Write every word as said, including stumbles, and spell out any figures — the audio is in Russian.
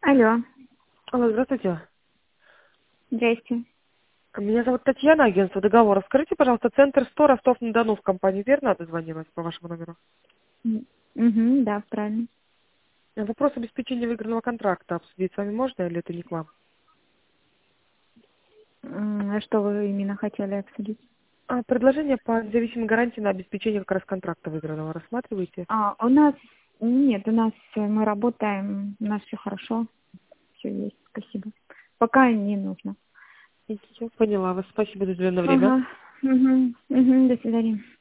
Алло, Алло, здравствуйте. здрасте. Меня зовут Татьяна, агентство договора. Скажите, пожалуйста, центр сто Ростов-на-Дону в компанию «Верно» дозвонилась по вашему номеру? Угу, да, правильно. Вопрос обеспечения выигранного контракта обсудить с вами можно или это не к вам? М, А что вы именно хотели обсудить? А, предложение по независимой гарантии на обеспечение как раз контракта выигранного рассматриваете? А, у нас, нет, у нас э, мы работаем, у нас все хорошо, все есть, спасибо. Пока не нужно. Я поняла вас. Спасибо за уделенное время. Ага, угу, угу, до свидания.